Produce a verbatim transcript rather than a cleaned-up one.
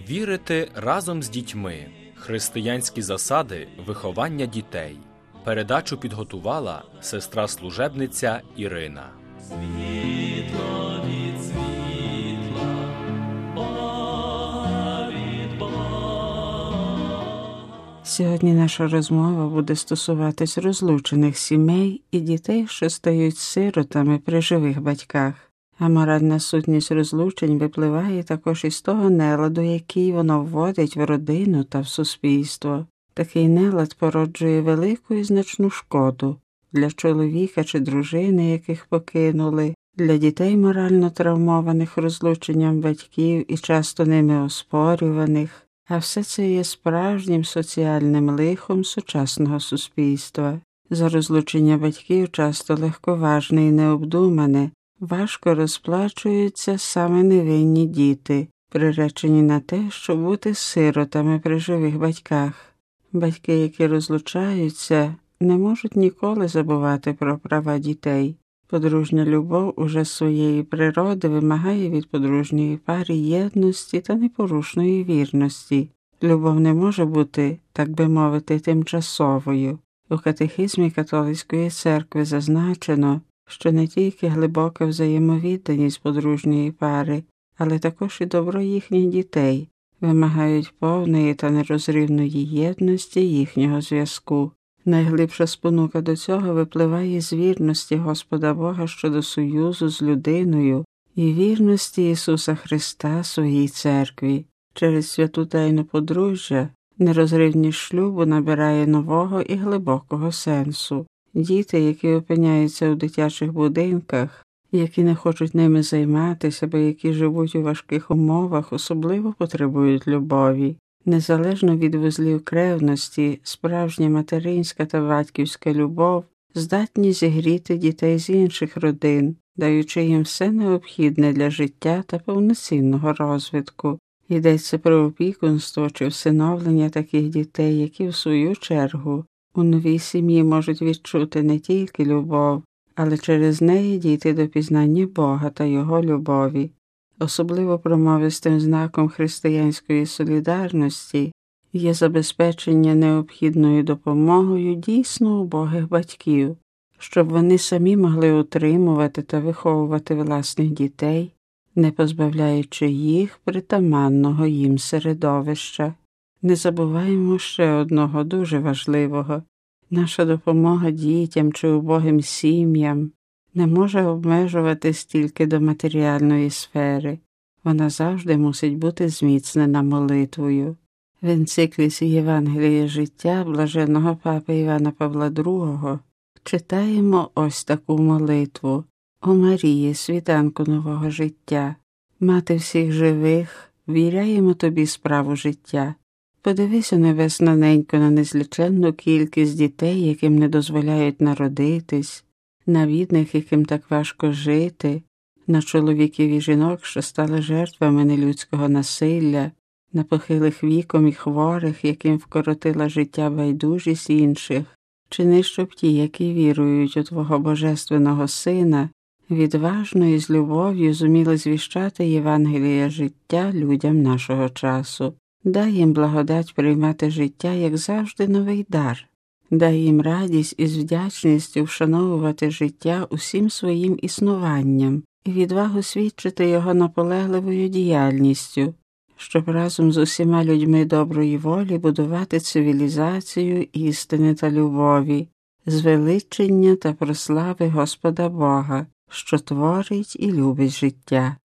Вірити разом з дітьми. Християнські засади виховання дітей. Передачу підготувала сестра-служебниця Ірина. Світло від світла, Бога від Бога. Сьогодні наша розмова буде стосуватись розлучених сімей і дітей, що стають сиротами при живих батьках. А моральна сутність розлучень випливає також із того неладу, який воно вводить в родину та в суспільство. Такий нелад породжує велику і значну шкоду для чоловіка чи дружини, яких покинули, для дітей морально травмованих розлученням батьків і часто ними оспорюваних, а все це є справжнім соціальним лихом сучасного суспільства. За розлучення батьків часто легковажне і необдумане, важко розплачуються саме невинні діти, приречені на те, щоб бути сиротами при живих батьках. Батьки, які розлучаються, не можуть ніколи забувати про права дітей. Подружня любов уже з своєї природи вимагає від подружньої пари єдності та непорушної вірності. Любов не може бути, так би мовити, тимчасовою. У катехизмі католицької церкви зазначено, що не тільки глибока взаємовідданість подружньої пари, але також і добро їхніх дітей вимагають повної та нерозривної єдності їхнього зв'язку. Найглибша спонука до цього випливає з вірності Господа Бога щодо союзу з людиною і вірності Ісуса Христа своїй церкві. Через святу тайну подружжя нерозривність шлюбу набирає нового і глибокого сенсу. Діти, які опиняються у дитячих будинках, які не хочуть ними займатися, або які живуть у важких умовах, особливо потребують любові. Незалежно від вузлів кревності, справжня материнська та батьківська любов здатні зігріти дітей з інших родин, даючи їм все необхідне для життя та повноцінного розвитку. Йдеться про опікунство чи всиновлення таких дітей, які, в свою чергу, у новій сім'ї можуть відчути не тільки любов, але через неї дійти до пізнання Бога та Його любові. Особливо промовистим знаком християнської солідарності є забезпечення необхідною допомогою дійсно убогих батьків, щоб вони самі могли утримувати та виховувати власних дітей, не позбавляючи їх притаманного їм середовища. Не забуваємо ще одного дуже важливого. Наша допомога дітям чи убогим сім'ям не може обмежуватись тільки до матеріальної сфери. Вона завжди мусить бути зміцнена молитвою. В енцикліці Євангелія життя блаженного папи Івана Павла другого читаємо ось таку молитву. «О Марії, світанку нового життя, мати всіх живих, віряємо тобі справу життя. Подивися, небесна ненько, на незліченну кількість дітей, яким не дозволяють народитись, на бідних, яким так важко жити, на чоловіків і жінок, що стали жертвами нелюдського насилля, на похилих віком і хворих, яким вкоротила життя байдужість інших. Чини, щоб ті, які вірують у Твого Божественного Сина, відважно і з любов'ю зуміли звіщати Євангелія життя людям нашого часу. Дай їм благодать приймати життя, як завжди, новий дар. Дай їм радість і з вдячністю вшановувати життя усім своїм існуванням і відвагу свідчити його наполегливою діяльністю, щоб разом з усіма людьми доброї волі будувати цивілізацію істини та любові, звеличення та прослави Господа Бога, що творить і любить життя.